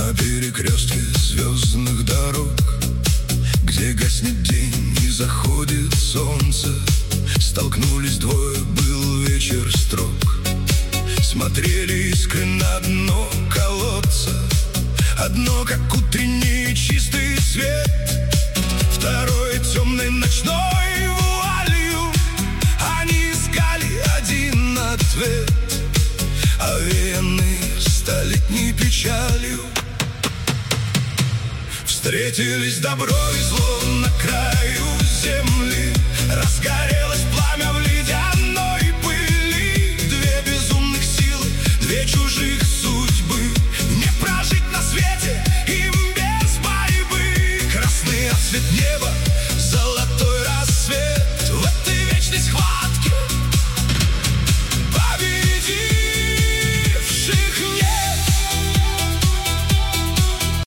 На перекрестке звездных дорог, где гаснет день и заходит солнце, столкнулись двое, был вечер строг. Смотрели искры на дно колодца, одно, как утренний чистый свет, второе темной ночной вуалью. Они искали один ответ, овеянные столетней печалью. Встретились добро и зло на краю земли, разгорелась